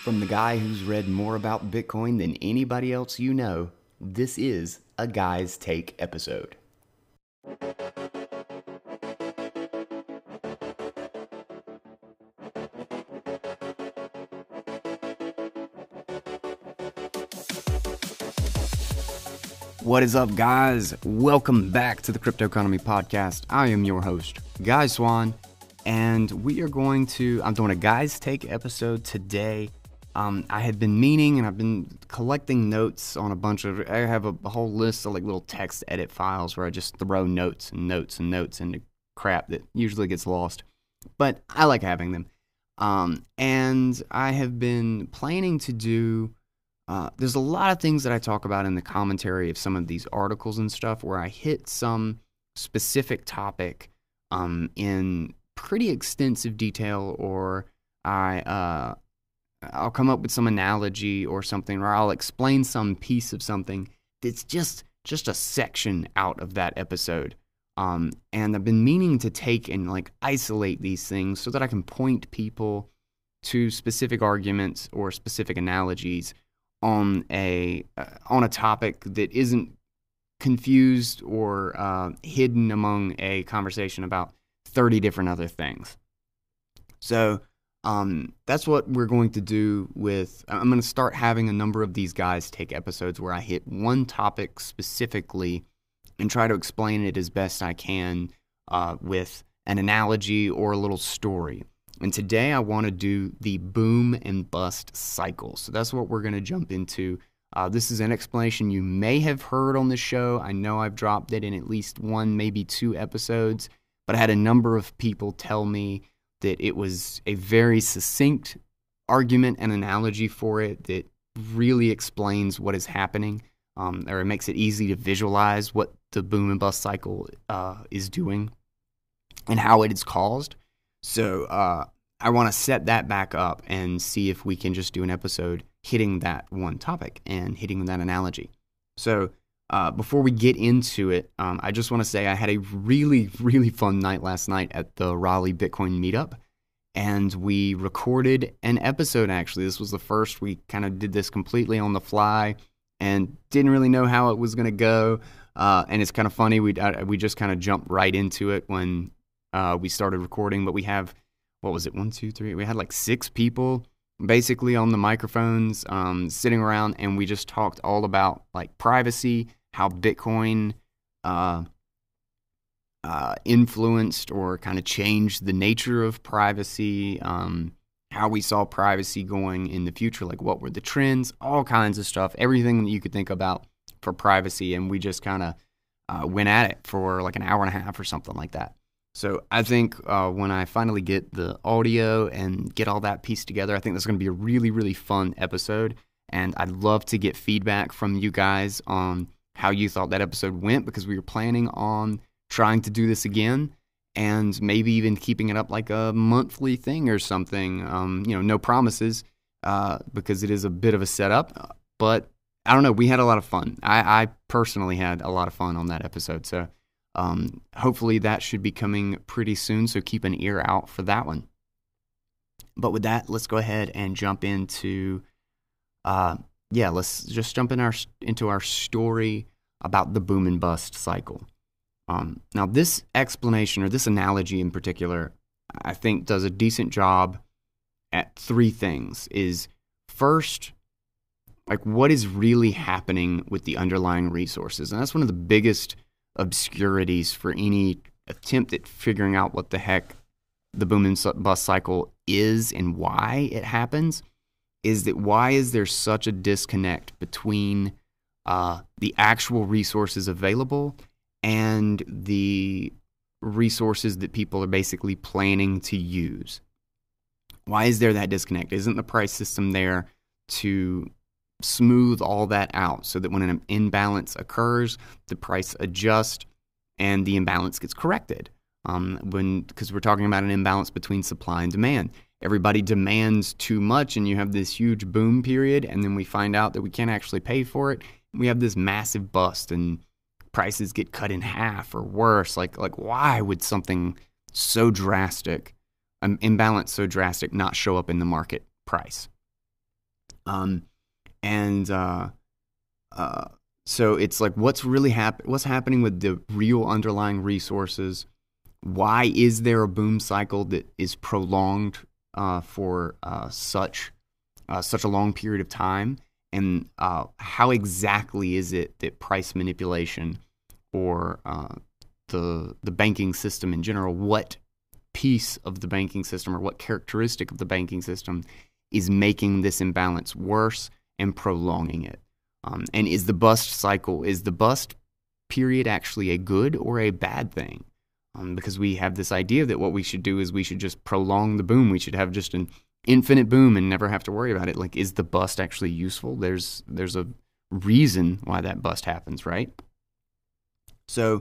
From the guy who's read more about Bitcoin than anybody else you know, this is a Guy's Take episode. What is up, guys? Welcome back to the Crypto Economy Podcast. I am your host, Guy Swan, and I'm doing a Guy's Take episode today. I had been meaning, and I've been collecting notes on I have a whole list of like little text edit files where I just throw notes into crap that usually gets lost, but I like having them. And I have been planning to do, there's a lot of things that I talk about in the commentary of some of these articles and stuff where I hit some specific topic in pretty extensive detail, or I'll come up with some analogy or something, or I'll explain some piece of something that's just a section out of that episode. And I've been meaning to take and like isolate these things so that I can point people to specific arguments or specific analogies on a topic that isn't confused or hidden among a conversation about 30 different other things. So that's what we're going to do I'm going to start having a number of these Guys Take episodes where I hit one topic specifically and try to explain it as best I can with an analogy or a little story. And today I want to do the boom and bust cycle. So that's what we're going to jump into. This is an explanation you may have heard on the show. I know I've dropped it in at least one, maybe two episodes, but I had a number of people tell me that it was a very succinct argument and analogy for it that really explains what is happening, or it makes it easy to visualize what the boom and bust cycle is doing and how it is caused. So I want to set that back up and see if we can just do an episode hitting that one topic and hitting that analogy. So before we get into it, I just want to say I had a really, really fun night last night at the Raleigh Bitcoin meetup, and we recorded an episode, actually. This was the first. We kind of did this completely on the fly and didn't really know how it was going to go, and it's kind of funny. We just kind of jumped right into it when we started recording, but we have, what was it, 1, 2, 3? We had like 6 people basically on the microphones sitting around, and we just talked all about like privacy, how Bitcoin influenced or kind of changed the nature of privacy, how we saw privacy going in the future, like what were the trends, all kinds of stuff, everything that you could think about for privacy, and we just kind of went at it for like an hour and a half or something like that. So I think when I finally get the audio and get all that pieced together, I think that's going to be a really, really fun episode, and I'd love to get feedback from you guys on how you thought that episode went, because we were planning on trying to do this again and maybe even keeping it up like a monthly thing or something. No promises because it is a bit of a setup, but I don't know. We had a lot of fun. I personally had a lot of fun on that episode, so hopefully that should be coming pretty soon, so keep an ear out for that one. But with that, let's go ahead and jump into let's just jump into our story about the boom and bust cycle. Now, this explanation, or this analogy in particular, I think does a decent job at 3 things. Is first, like, what is really happening with the underlying resources? And that's one of the biggest obscurities for any attempt at figuring out what the heck the boom and bust cycle is and why it happens, is that why is there such a disconnect between the actual resources available and the resources that people are basically planning to use? Why is there that disconnect? Isn't the price system there to smooth all that out so that when an imbalance occurs, the price adjusts and the imbalance gets corrected? Because we're talking about an imbalance between supply and demand. Everybody demands too much, and you have this huge boom period, and then we find out that we can't actually pay for it. We have this massive bust, and prices get cut in half or worse. Like why would something so drastic, an imbalance so drastic, not show up in the market price? Um, and so it's like, what's really what's happening with the real underlying resources? Why is there a boom cycle that is prolonged for such a long period of time? And how exactly is it that price manipulation or the banking system in general, what piece of the banking system or what characteristic of the banking system is making this imbalance worse and prolonging it? And is the bust period actually a good or a bad thing? Because we have this idea that what we should do is we should just prolong the boom. We should have just an infinite boom and never have to worry about it. Like, is the bust actually useful? There's a reason why that bust happens, right? So,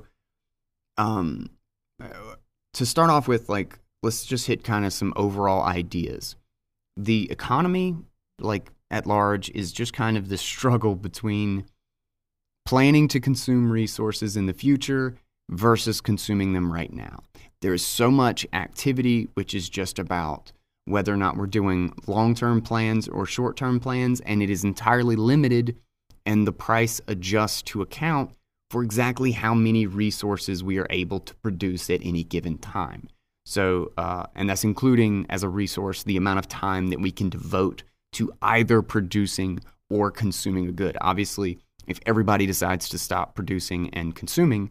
to start off with, like, let's just hit kind of some overall ideas. The economy, like, at large, is just kind of the struggle between planning to consume resources in the future versus consuming them right now. There is so much activity which is just about whether or not we're doing long-term plans or short-term plans, and it is entirely limited, and the price adjusts to account for exactly how many resources we are able to produce at any given time. So, and that's including as a resource the amount of time that we can devote to either producing or consuming a good. Obviously, if everybody decides to stop producing and consuming,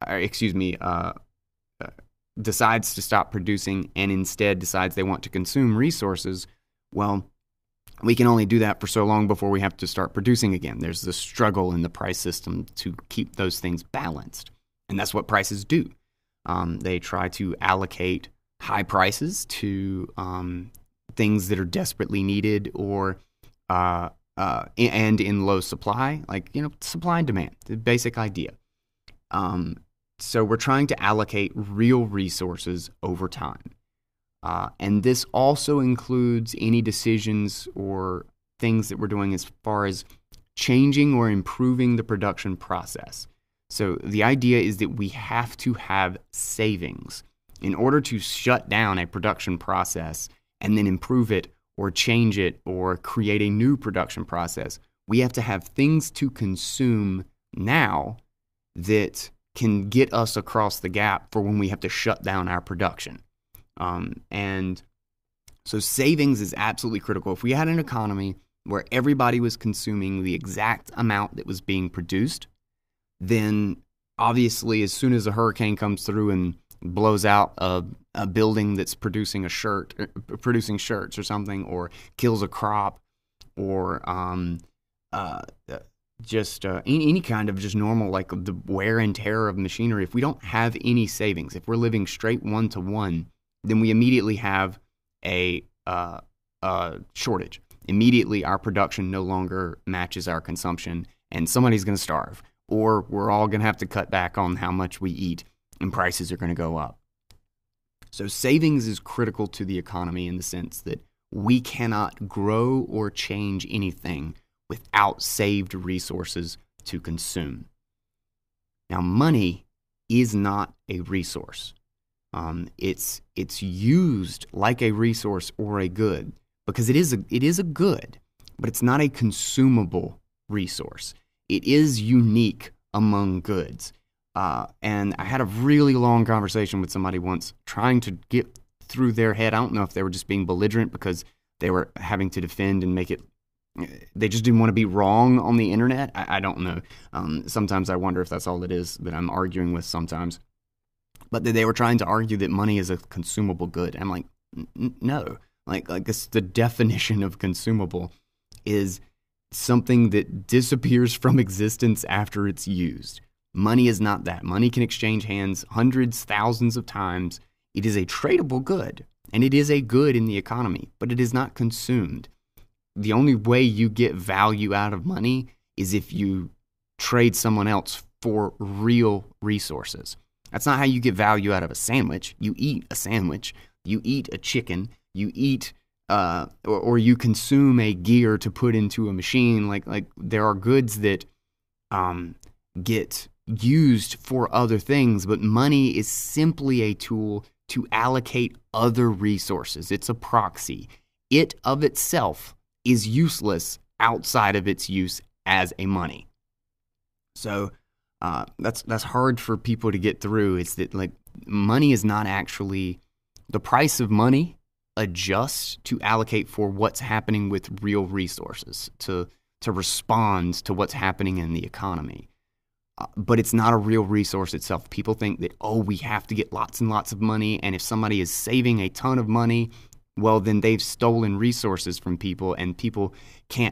decides to stop producing and instead decides they want to consume resources, well, we can only do that for so long before we have to start producing again. There's this struggle in the price system to keep those things balanced. And that's what prices do. They try to allocate high prices to things that are desperately needed or and in low supply, like, supply and demand, the basic idea. So we're trying to allocate real resources over time. And this also includes any decisions or things that we're doing as far as changing or improving the production process. So the idea is that we have to have savings in order to shut down a production process and then improve it or change it or create a new production process. We have to have things to consume now that can get us across the gap for when we have to shut down our production. And so savings is absolutely critical. If we had an economy where everybody was consuming the exact amount that was being produced, then obviously as soon as a hurricane comes through and blows out a building that's producing shirts or something, or kills a crop, or any kind of just normal, like the wear and tear of machinery, if we don't have any savings, if we're living straight one-to-one, then we immediately have a shortage. Immediately, our production no longer matches our consumption, and somebody's going to starve, or we're all going to have to cut back on how much we eat, and prices are going to go up. So savings is critical to the economy in the sense that we cannot grow or change anything without saved resources to consume. Now, money is not a resource. It's used like a resource or a good because it is a good, but it's not a consumable resource. It is unique among goods. And I had a really long conversation with somebody once trying to get through their head. I don't know if they were just being belligerent because they were having to defend and make it. They just didn't want to be wrong on the internet. I don't know. Sometimes I wonder if that's all it is that I'm arguing with sometimes. But they were trying to argue that money is a consumable good. And I'm like, no. Like this, the definition of consumable is something that disappears from existence after it's used. Money is not that. Money can exchange hands hundreds, thousands of times. It is a tradable good, and it is a good in the economy, but it is not consumed. The only way you get value out of money is if you trade someone else for real resources. That's not how you get value out of a sandwich. You eat a sandwich. You eat a chicken. You eat or you consume a gear to put into a machine. Like there are goods that get used for other things, but money is simply a tool to allocate other resources. It's a proxy. It of itself is useless outside of its use as a money. So that's hard for people to get through. It's that like money is not actually the price of money adjusts to allocate for what's happening with real resources to respond to what's happening in the economy. But it's not a real resource itself. People think that, we have to get lots and lots of money, and if somebody is saving a ton of money, well, then they've stolen resources from people, and people can't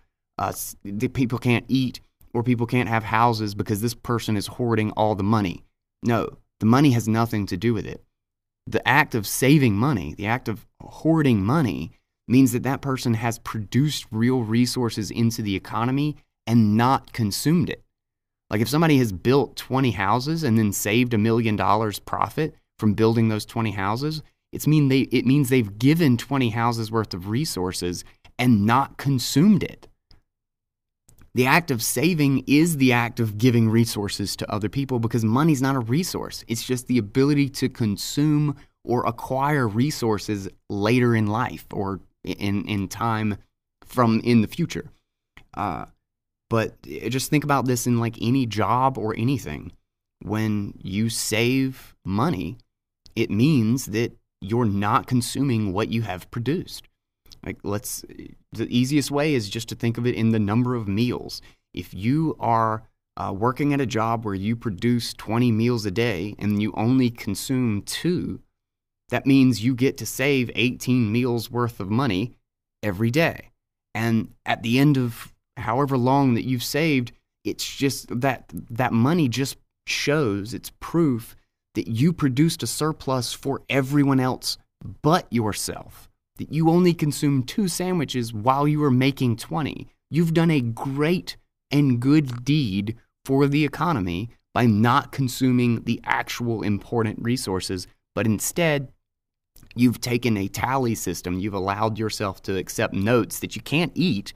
eat, or people can't have houses because this person is hoarding all the money. No, the money has nothing to do with it. The act of saving money, the act of hoarding money, means that that person has produced real resources into the economy and not consumed it. Like if somebody has built 20 houses and then saved $1 million profit from building those 20 houses, it means they've given 20 houses worth of resources and not consumed it. The act of saving is the act of giving resources to other people, because money's not a resource. It's just the ability to consume or acquire resources later in life or in time from in the future. But just think about this in like any job or anything. When you save money, it means that you're not consuming what you have produced. The easiest way is just to think of it in the number of meals. If you are working at a job where you produce 20 meals a day and you only consume 2, that means you get to save 18 meals worth of money every day. And at the end of however long that you've saved, it's just that money just shows, it's proof that you produced a surplus for everyone else but yourself. That you only consumed 2 sandwiches while you were making 20. You've done a great and good deed for the economy by not consuming the actual important resources, but instead you've taken a tally system. You've allowed yourself to accept notes that you can't eat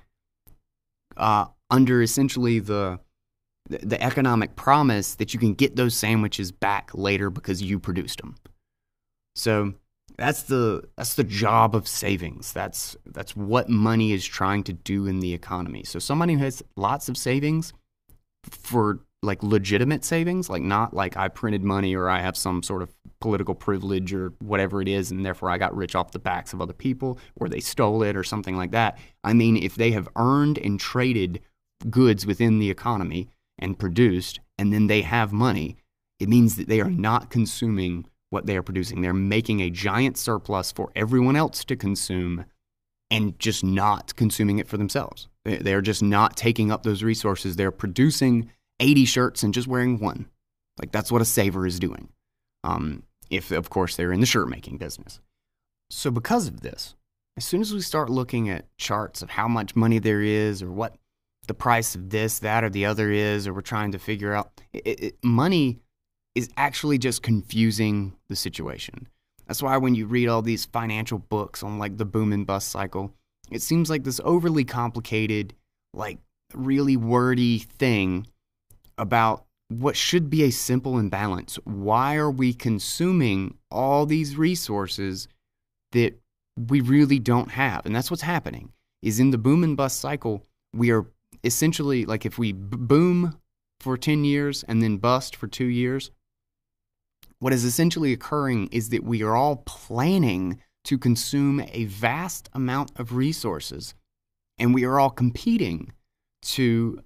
under essentially the economic promise that you can get those sandwiches back later because you produced them. So that's the job of savings. That's what money is trying to do in the economy. So somebody who has lots of savings for like legitimate savings, like not like I printed money or I have some sort of political privilege or whatever it is, and therefore I got rich off the backs of other people or they stole it or something like that. I mean, if they have earned and traded goods within the economy and produced, and then they have money, it means that they are not consuming what they are producing. They're making a giant surplus for everyone else to consume and just not consuming it for themselves. They're just not taking up those resources. They're producing 80 shirts and just wearing 1. Like that's what a saver is doing. If, of course, they're in the shirt making business. So because of this, as soon as we start looking at charts of how much money there is or what the price of this, that, or the other is, or we're trying to figure out, money is actually just confusing the situation. That's why when you read all these financial books on like the boom and bust cycle, it seems like this overly complicated, like really wordy thing about what should be a simple imbalance. Why are we consuming all these resources that we really don't have? And that's what's happening, is in the boom and bust cycle, we are essentially, like if we boom for 10 years and then bust for 2 years, what is essentially occurring is that we are all planning to consume a vast amount of resources, and we are all competing to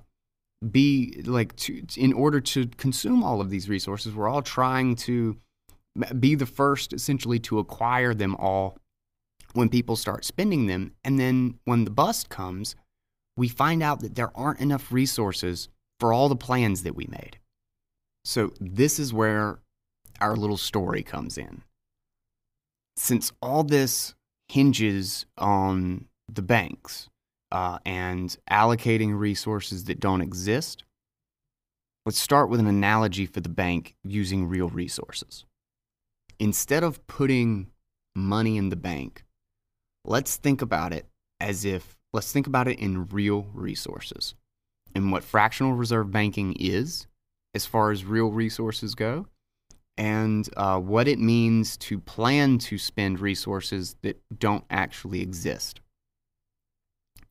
in order to consume all of these resources. We're all trying to be the first, essentially, to acquire them all when people start spending them. And then when the bust comes, we find out that there aren't enough resources for all the plans that we made. So this is where our little story comes in. Since all this hinges on the banks and allocating resources that don't exist, let's start with an analogy for the bank using real resources. Instead of putting money in the bank, let's think about it in real resources and what fractional reserve banking is as far as real resources go, and what it means to plan to spend resources that don't actually exist.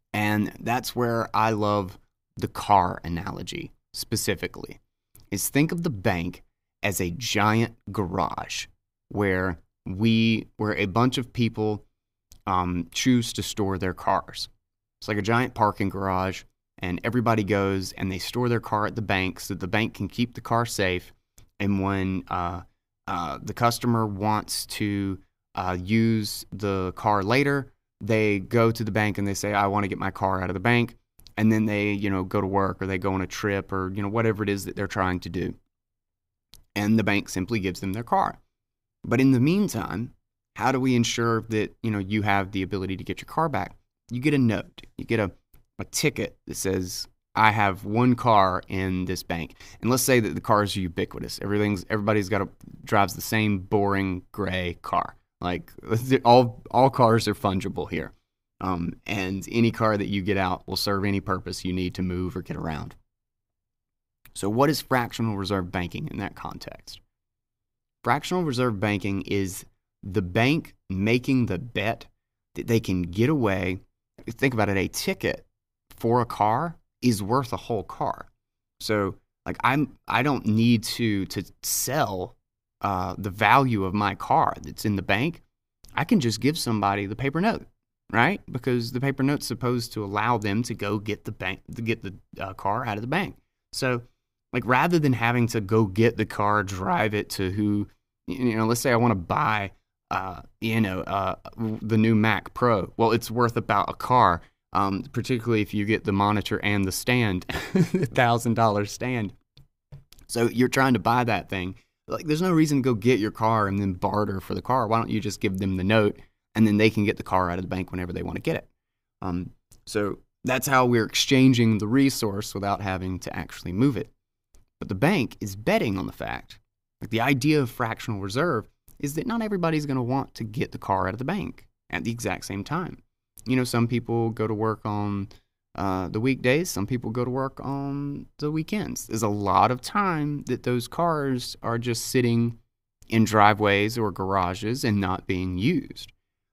And that's where I love the car analogy specifically. Is think of the bank as a giant garage where where a bunch of people choose to store their cars. It's like a giant parking garage, and everybody goes and they store their car at the bank so the bank can keep the car safe. And when the customer wants to use the car later, they go to the bank and they say, I want to get my car out of the bank. And then they, go to work or they go on a trip or, whatever it is that they're trying to do. And the bank simply gives them their car. But in the meantime, how do we ensure that, you have the ability to get your car back? You get a note. You get a ticket that says, I have one car in this bank. And let's say that the cars are ubiquitous. Everybody's drives the same boring gray car. Like all cars are fungible here. And any car that you get out will serve any purpose you need to move or get around. So what is fractional reserve banking in that context? Fractional reserve banking is the bank making the bet that they can get away. Think about it, a ticket for a car is worth a whole car. So like I don't need to sell the value of my car that's in the bank. I can just give somebody the paper note, right? Because the paper note's supposed to allow them to go get the car out of the bank. So like rather than having to go get the car, drive it to who, let's say I want to buy the new Mac Pro. Well, it's worth about a car, particularly if you get the monitor and the stand, $1,000 stand. So you're trying to buy that thing. Like, there's no reason to go get your car and then barter for the car. Why don't you just give them the note and then they can get the car out of the bank whenever they want to get it? So that's how we're exchanging the resource without having to actually move it. But the bank is betting on the fact, like the idea of fractional reserve is that not everybody's going to want to get the car out of the bank at the exact same time. Some people go to work on the weekdays. Some people go to work on the weekends. There's a lot of time that those cars are just sitting in driveways or garages and not being used.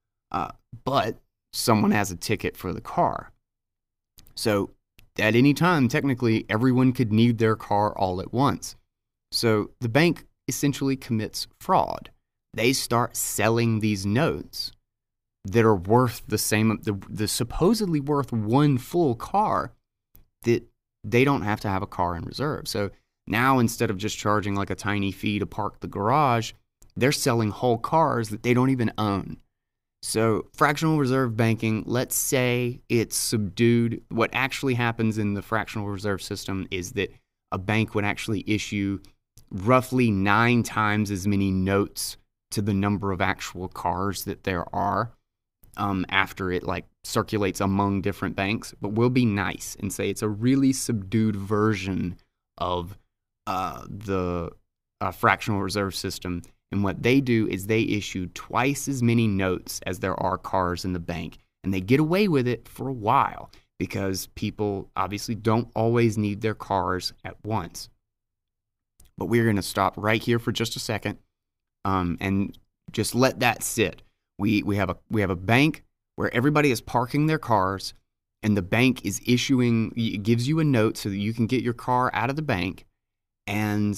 But someone has a ticket for the car. So at any time, technically, everyone could need their car all at once. So the bank essentially commits fraud. They start selling these notes that are worth the same, the supposedly worth one full car, that they don't have to have a car in reserve. So now instead of just charging like a tiny fee to park the garage, they're selling whole cars that they don't even own. So fractional reserve banking, let's say it's subdued. What actually happens in the fractional reserve system is that a bank would actually issue roughly 9 times as many notes to the number of actual cars that there are after it like circulates among different banks. But we'll be nice and say it's a really subdued version of the fractional reserve system. And what they do is they issue twice as many notes as there are cars in the bank. And they get away with it for a while because people obviously don't always need their cars at once. But we're going to stop right here for just a second and just let that sit. We have a bank where everybody is parking their cars, and the bank is gives you a note so that you can get your car out of the bank, and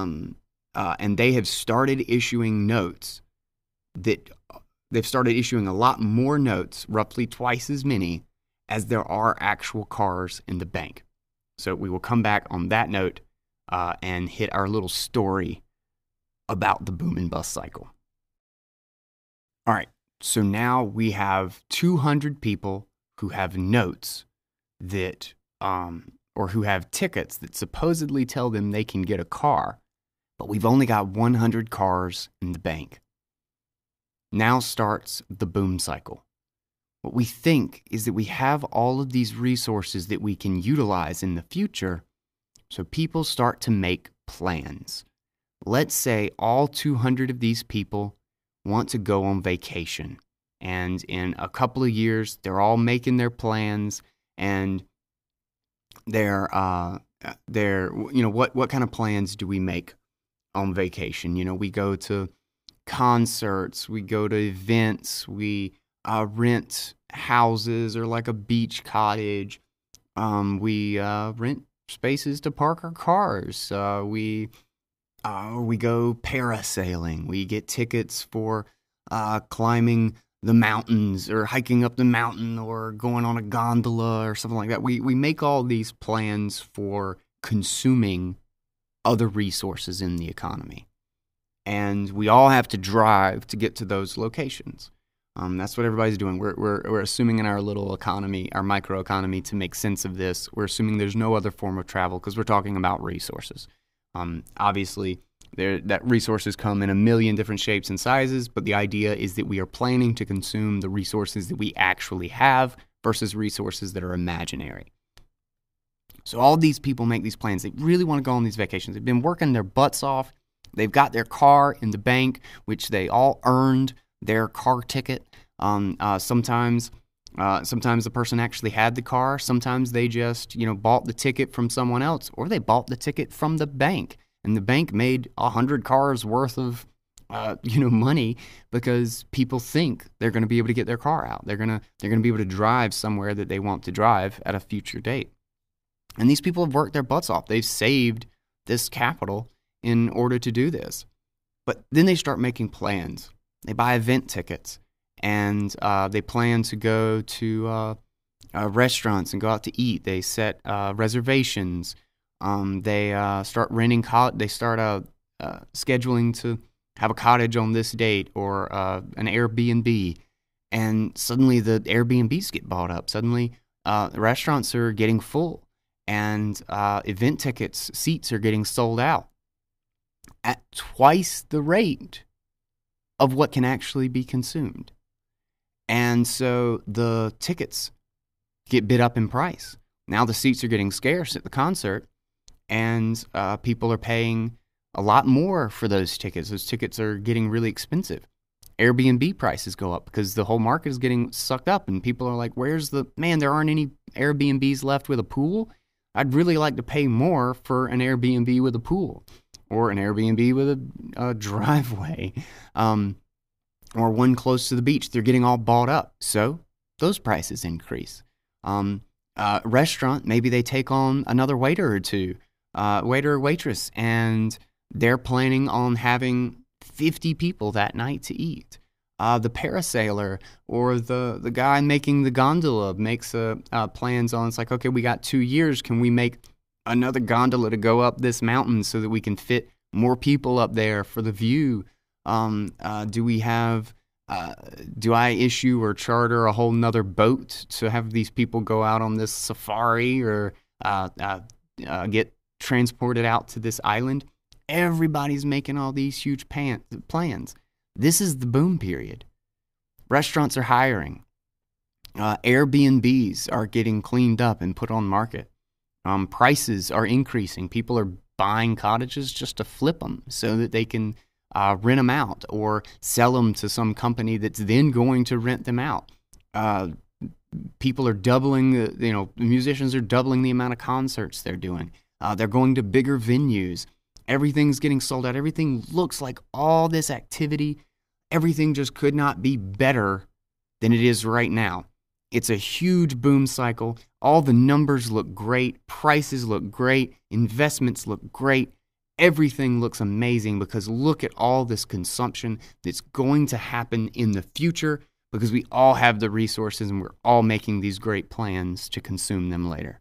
they have started issuing notes they've started issuing a lot more notes, roughly twice as many as there are actual cars in the bank. So we will come back on that note and hit our little story about the boom and bust cycle. All right, so now we have 200 people who have notes that, or who have tickets that supposedly tell them they can get a car, but we've only got 100 cars in the bank. Now starts the boom cycle. What we think is that we have all of these resources that we can utilize in the future, so people start to make plans. Let's say all 200 of these people want to go on vacation, and in a couple of years, they're all making their plans, and they're what kind of plans do we make on vacation? We go to concerts, we go to events, we rent houses or like a beach cottage. We rent spaces to park our cars. We go parasailing. We get tickets for climbing the mountains or hiking up the mountain or going on a gondola or something like that. We make all these plans for consuming other resources in the economy. And we all have to drive to get to those locations. That's what everybody's doing. We're assuming in our little economy, our microeconomy, to make sense of this, we're assuming there's no other form of travel because we're talking about resources. Obviously, that resources come in a million different shapes and sizes, but the idea is that we are planning to consume the resources that we actually have versus resources that are imaginary. So all these people make these plans. They really want to go on these vacations. They've been working their butts off. They've got their car in the bank, which they all earned their car ticket. Sometimes the person actually had the car. Sometimes they just, bought the ticket from someone else, or they bought the ticket from the bank, and the bank made 100 cars worth of, money because people think they're going to be able to get their car out. They're going to be able to drive somewhere that they want to drive at a future date. And these people have worked their butts off. They've saved this capital in order to do this. But then they start making plans. They buy event tickets, and they plan to go to restaurants and go out to eat. They set reservations. They start renting. They start scheduling to have a cottage on this date or an Airbnb. And suddenly the Airbnbs get bought up. Suddenly restaurants are getting full. And event tickets, seats are getting sold out at twice the rate of what can actually be consumed. And so the tickets get bid up in price. Now the seats are getting scarce at the concert, and people are paying a lot more for those tickets. Those tickets are getting really expensive. Airbnb prices go up because the whole market is getting sucked up, and people are like, there aren't any Airbnbs left with a pool? I'd really like to pay more for an Airbnb with a pool, or an Airbnb with a driveway, or one close to the beach. They're getting all bought up, so those prices increase. Restaurant, maybe they take on another waiter or two, waiter or waitress, and they're planning on having 50 people that night to eat. The parasailer or the guy making the gondola makes plans on, it's like, okay, we got 2 years. Can we make another gondola to go up this mountain so that we can fit more people up there for the view? Do I issue or charter a whole nother boat to have these people go out on this safari or get transported out to this island? Everybody's making all these huge plans. This is the boom period. Restaurants are hiring. Airbnbs are getting cleaned up and put on market. Prices are increasing. People are buying cottages just to flip them so that they can rent them out or sell them to some company that's then going to rent them out. People are doubling, the musicians are doubling the amount of concerts they're doing. They're going to bigger venues. Everything's getting sold out. Everything looks like all this activity. Everything just could not be better than it is right now. It's a huge boom cycle. All the numbers look great. Prices look great. Investments look great. Everything looks amazing because look at all this consumption that's going to happen in the future because we all have the resources and we're all making these great plans to consume them later.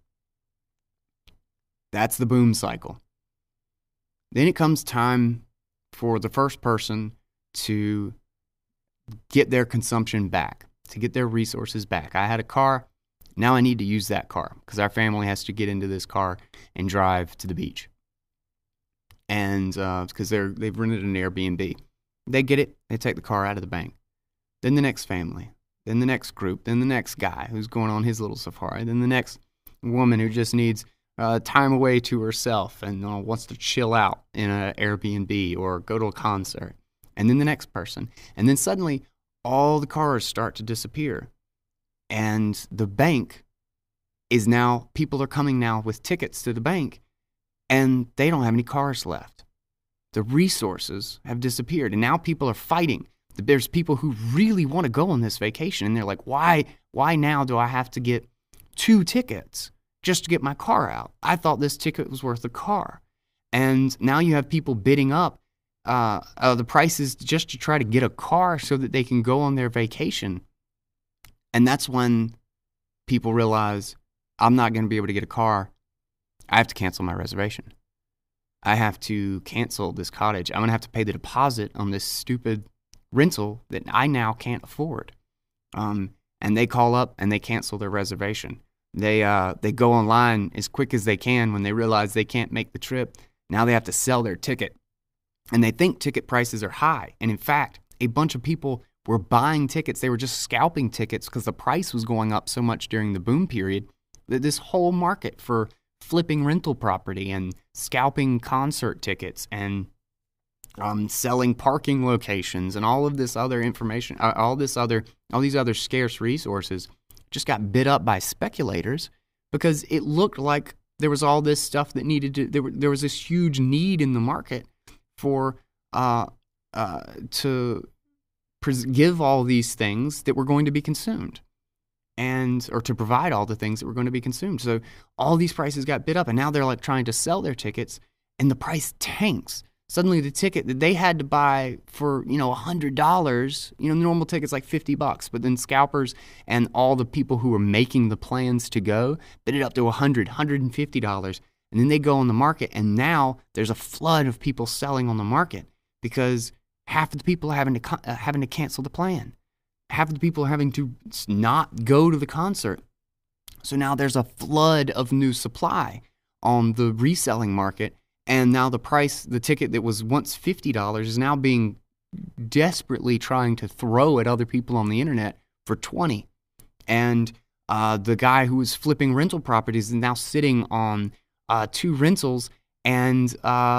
That's the boom cycle. Then it comes time for the first person to get their consumption back, to get their resources back. I had a car. Now I need to use that car because our family has to get into this car and drive to the beach. And because they've rented an Airbnb. They get it. They take the car out of the bank. Then the next family. Then the next group. Then the next guy who's going on his little safari. Then the next woman who just needs time away to herself and wants to chill out in an Airbnb or go to a concert. And then the next person. And then suddenly all the cars start to disappear. And the bank is now, people are coming now with tickets to the bank and they don't have any cars left. The resources have disappeared and now people are fighting. There's people who really want to go on this vacation, and they're like, why now do I have to get 2 tickets just to get my car out? I thought this ticket was worth the car. And now you have people bidding up the prices just to try to get a car so that they can go on their vacation. And that's when people realize, I'm not going to be able to get a car. I have to cancel my reservation. I have to cancel this cottage. I'm going to have to pay the deposit on this stupid rental that I now can't afford. And they call up and they cancel their reservation. They go online as quick as they can when they realize they can't make the trip. Now they have to sell their ticket. And they think ticket prices are high. And in fact, a bunch of people were buying tickets. They were just scalping tickets because the price was going up so much during the boom period that this whole market for flipping rental property and scalping concert tickets and selling parking locations and all of this other information, all these other scarce resources just got bid up by speculators because it looked like there was all this stuff that needed to, there was this huge need in the market for to give all these things that were going to be consumed, or to provide all the things that were going to be consumed. So all these prices got bid up, and now they're like trying to sell their tickets, and the price tanks. Suddenly, the ticket that they had to buy for $100, normal tickets like $50, but then scalpers and all the people who were making the plans to go bid it up to $100, $150. And then they go on the market, and now there's a flood of people selling on the market because half of the people are having to cancel the plan. Half of the people are having to not go to the concert. So now there's a flood of new supply on the reselling market, and now the ticket that was once $50 is now being desperately trying to throw at other people on the internet for $20. And the guy who was flipping rental properties is now sitting on 2 rentals and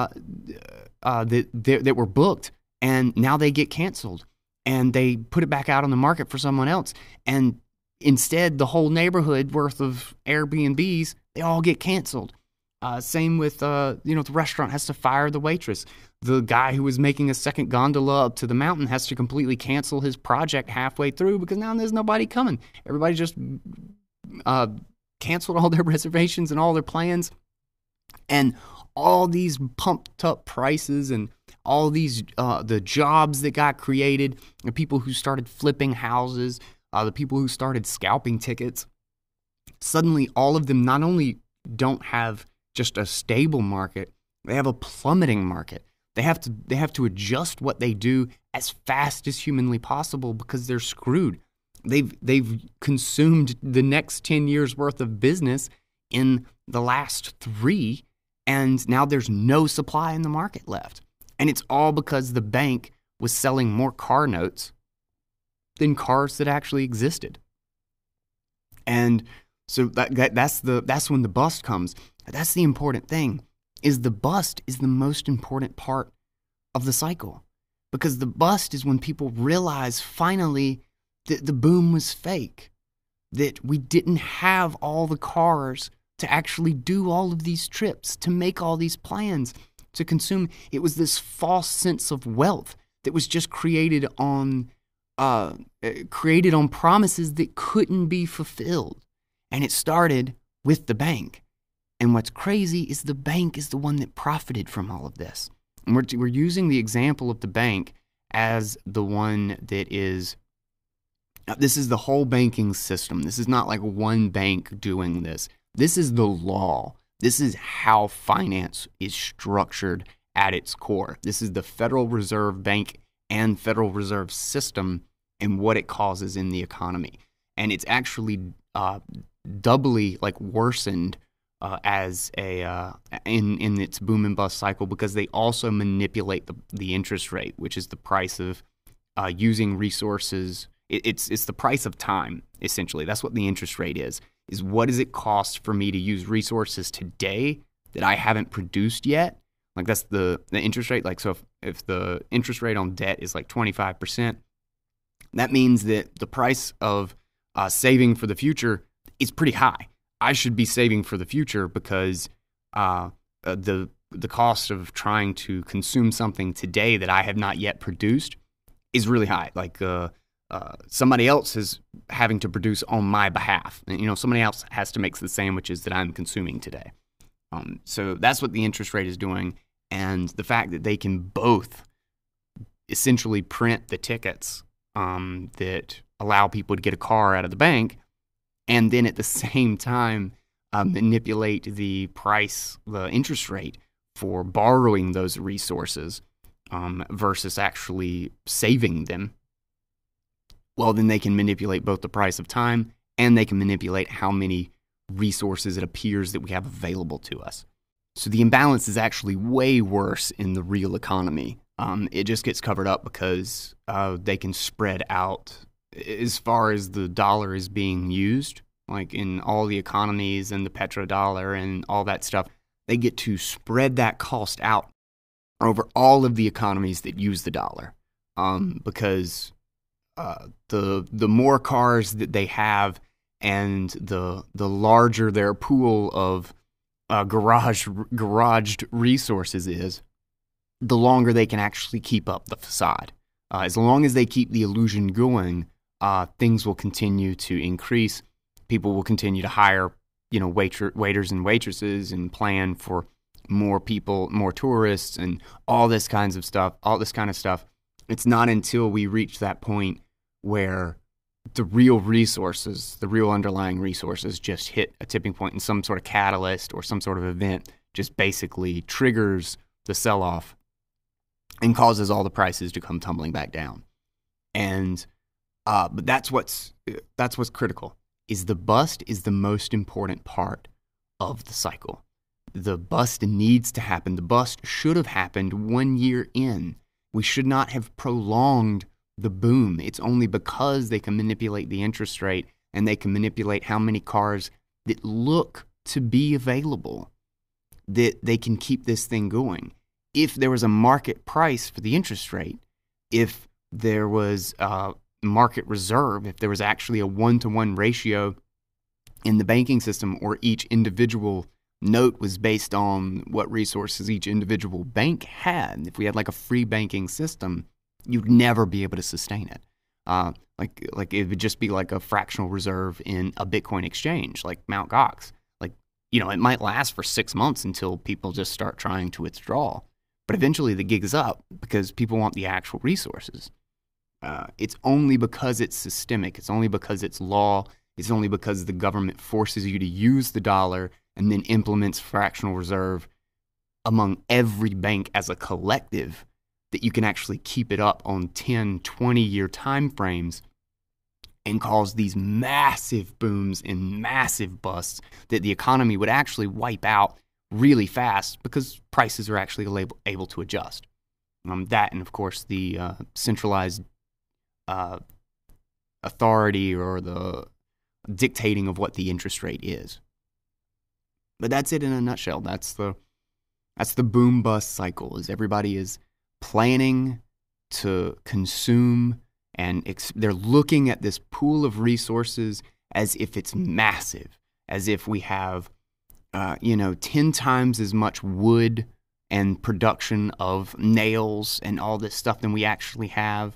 that were booked, and now they get canceled, and they put it back out on the market for someone else, and instead the whole neighborhood worth of Airbnbs, they all get canceled. Same with the restaurant has to fire the waitress. The guy who was making a second gondola up to the mountain has to completely cancel his project halfway through because now there's nobody coming. Everybody just canceled all their reservations and all their plans. And all these pumped up prices and all these the jobs that got created, the people who started flipping houses, the people who started scalping tickets, suddenly all of them not only don't have just a stable market, they have a plummeting market. They have to adjust what they do as fast as humanly possible because they're screwed. They've consumed the next 10 years worth of business in the last 3, and now there's no supply in the market left. And it's all because the bank was selling more car notes than cars that actually existed. And so that's when the bust comes. That's the important thing, is the bust is the most important part of the cycle. Because the bust is when people realize finally that the boom was fake, that we didn't have all the cars to actually do all of these trips, to make all these plans, to consume. It was this false sense of wealth that was just created on promises that couldn't be fulfilled. And it started with the bank. And what's crazy is the bank is the one that profited from all of this. And we're using the example of the bank as the one that is, this is the whole banking system. This is not like one bank doing this. This is the law. This is how finance is structured at its core. This is the Federal Reserve Bank and Federal Reserve System and what it causes in the economy. And it's actually doubly worsened as in its boom and bust cycle because they also manipulate the interest rate, which is the price of using resources. It's the price of time, essentially. That's what the interest rate is what does it cost for me to use resources today that I haven't produced yet? Like that's the interest rate. Like, so if the interest rate on debt is like 25%, that means that the price of saving for the future is pretty high. I should be saving for the future because the cost of trying to consume something today that I have not yet produced is really high. Like somebody else is having to produce on my behalf. And, somebody else has to make the sandwiches that I'm consuming today. So that's what the interest rate is doing. And the fact that they can both essentially print the tickets that allow people to get a car out of the bank, and then at the same time manipulate the price, the interest rate for borrowing those resources versus actually saving them, well, then they can manipulate both the price of time and they can manipulate how many resources it appears that we have available to us. So the imbalance is actually way worse in the real economy. It just gets covered up because they can spread out as far as the dollar is being used, like in all the economies and the petrodollar and all that stuff. They get to spread that cost out over all of the economies that use the dollar, because the more cars that they have and the larger their pool of garaged resources is, the longer they can actually keep up the facade. As long as they keep the illusion going, things will continue to increase. People will continue to hire, waiters and waitresses and plan for more people, more tourists, and all this kind of stuff. It's not until we reach that point where the real resources, the real underlying resources just hit a tipping point and some sort of catalyst or some sort of event just basically triggers the sell-off and causes all the prices to come tumbling back down. And but that's what's critical, is the bust is the most important part of the cycle. The bust needs to happen. The bust should have happened 1 year in. We should not have prolonged the boom. It's only because they can manipulate the interest rate and they can manipulate how many cars that look to be available that they can keep this thing going. If there was a market price for the interest rate, if there was a market reserve, if there was actually a 1-to-1 ratio in the banking system, or each individual note was based on what resources each individual bank had, if we had like a free banking system, you'd never be able to sustain it. Like it would just be like a fractional reserve in a Bitcoin exchange, like Mt. Gox. Like, it might last for 6 months until people just start trying to withdraw. But eventually the gig is up because people want the actual resources. It's only because it's systemic. It's only because it's law. It's only because the government forces you to use the dollar and then implements fractional reserve among every bank as a collective that you can actually keep it up on 10, 20-year time frames and cause these massive booms and massive busts that the economy would actually wipe out really fast because prices are actually able to adjust. That and, of course, the centralized authority or the dictating of what the interest rate is. But that's it in a nutshell. That's the boom bust cycle. Is everybody is planning to consume, and they're looking at this pool of resources as if it's massive, as if we have 10 times as much wood and production of nails and all this stuff than we actually have.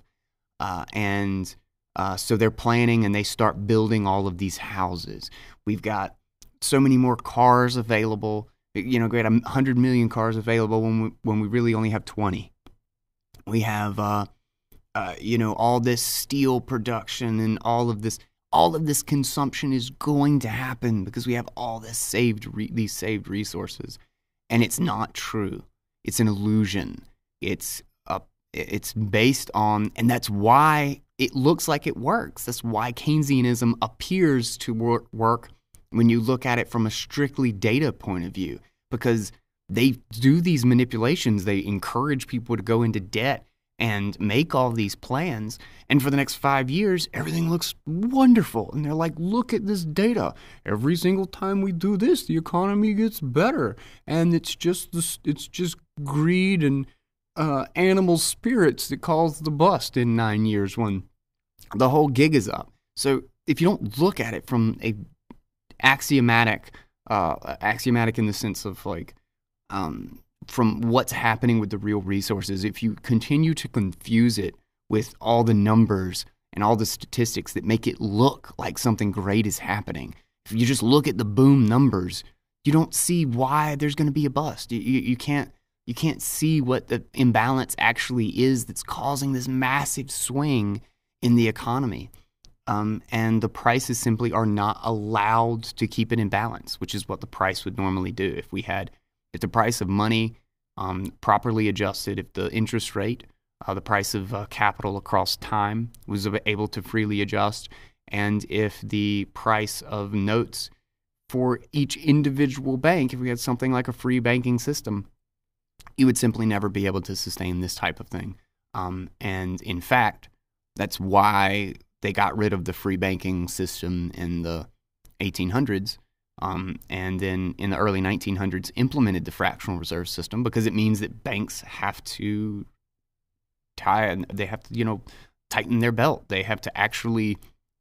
So they're planning and they start building all of these houses. We've got so many more cars available. We got 100 million cars available when we really only have 20. We have, all this steel production and all of this consumption is going to happen because we have all this these saved resources, and it's not true. It's an illusion. It's based on, and that's why it looks like it works. That's why Keynesianism appears to work when you look at it from a strictly data point of view, because they do these manipulations. They encourage people to go into debt and make all these plans. And for the next 5 years, everything looks wonderful. And they're like, look at this data. Every single time we do this, the economy gets better. And it's just greed and animal spirits that cause the bust in 9 years when the whole gig is up. So if you don't look at it from a axiomatic in the sense of like, from what's happening with the real resources, if you continue to confuse it with all the numbers and all the statistics that make it look like something great is happening. If you just look at the boom numbers, you don't see why there's going to be a bust. You can't see what the imbalance actually is that's causing this massive swing in the economy. And the prices simply are not allowed to keep it in balance, which is what the price would normally do. If the price of money properly adjusted, if the interest rate, the price of capital across time was able to freely adjust, and if the price of notes for each individual bank, if we had something like a free banking system, you would simply never be able to sustain this type of thing. And in fact, that's why they got rid of the free banking system in the 1800s, and then in the early 1900s implemented the fractional reserve system, because it means that banks have to tighten their belt. They actually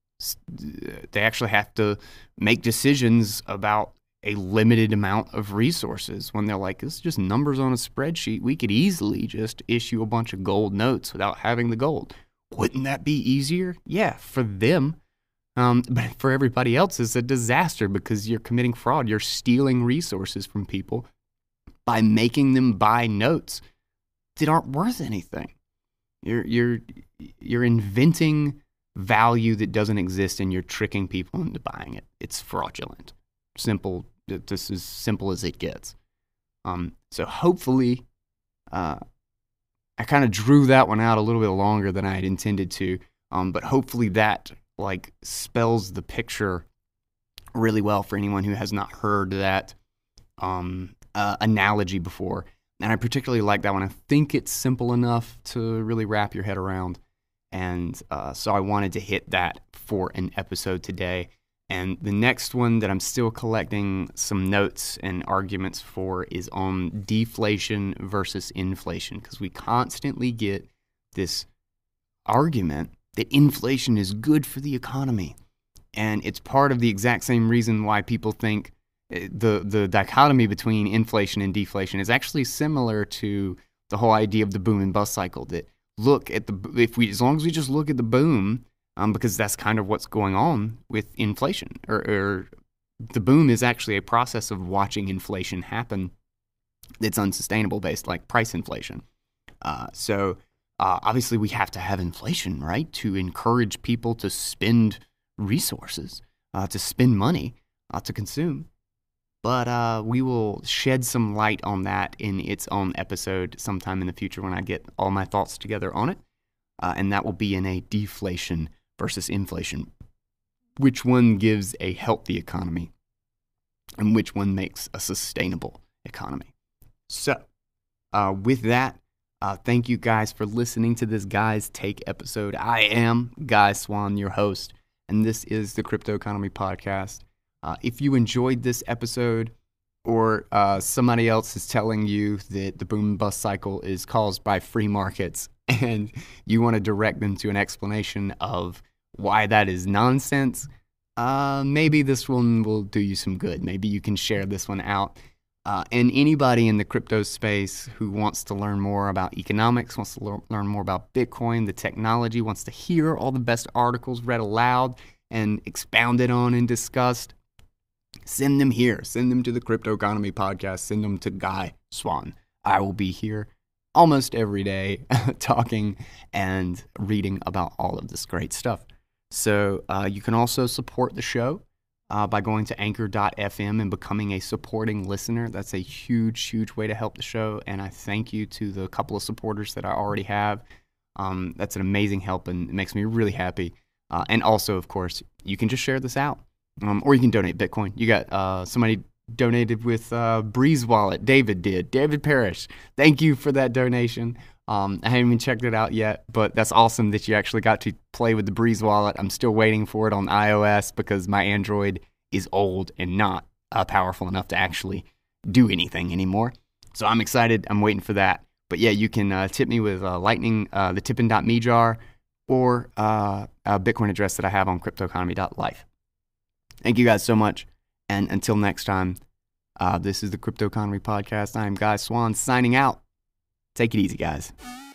have to make decisions about a limited amount of resources when they're like, it's just numbers on a spreadsheet. We could easily just issue a bunch of gold notes without having the gold. Wouldn't that be easier? Yeah, for them. But for everybody else, it's a disaster because you're committing fraud. You're stealing resources from people by making them buy notes that aren't worth anything. You're inventing value that doesn't exist, and you're tricking people into buying it. It's fraudulent. Simple. This is simple as it gets. So hopefully, I kind of drew that one out a little bit longer than I had intended to. But hopefully that spells the picture really well for anyone who has not heard that analogy before. And I particularly like that one. I think it's simple enough to really wrap your head around. And so I wanted to hit that for an episode today. And the next one that I'm still collecting some notes and arguments for is on deflation versus inflation, because we constantly get this argument that inflation is good for the economy. And it's part of the exact same reason why people think the dichotomy between inflation and deflation is actually similar to the whole idea of the boom and bust cycle. That as long as we just look at the boom, because that's kind of what's going on with inflation, or the boom is actually a process of watching inflation happen that's unsustainable, based like price inflation. So obviously we have to have inflation, right, to encourage people to spend resources, to spend money, to consume. But we will shed some light on that in its own episode sometime in the future when I get all my thoughts together on it. And that will be in a deflation versus inflation. Which one gives a healthy economy and which one makes a sustainable economy? So with that, thank you guys for listening to this Guys Take episode. I am Guy Swan, your host, and this is the Crypto Economy Podcast. If you enjoyed this episode, or somebody else is telling you that the boom and bust cycle is caused by free markets, and you want to direct them to an explanation of why that is nonsense, maybe this one will do you some good. Maybe you can share this one out. And anybody in the crypto space who wants to learn more about economics, wants to learn more about Bitcoin, the technology, wants to hear all the best articles read aloud and expounded on and discussed, send them here. Send them to the Crypto Economy Podcast. Send them to Guy Swan. I will be here almost every day talking and reading about all of this great stuff. So you can also support the show by going to anchor.fm and becoming a supporting listener. That's a huge, huge way to help the show. And I thank you to the couple of supporters that I already have. That's an amazing help, and it makes me really happy. And also, of course, you can just share this out. Or you can donate Bitcoin. You got somebody donated with Breeze Wallet. David did. David Parrish. Thank you for that donation. I haven't even checked it out yet, but that's awesome that you actually got to play with the Breeze Wallet. I'm still waiting for it on iOS because my Android is old and not powerful enough to actually do anything anymore. So I'm excited. I'm waiting for that. But yeah, you can tip me with Lightning, the tippin.me jar, or a Bitcoin address that I have on cryptoeconomy.life. Thank you guys so much. And until next time, this is the Crypto Economy Podcast. I am Guy Swan signing out. Take it easy, guys.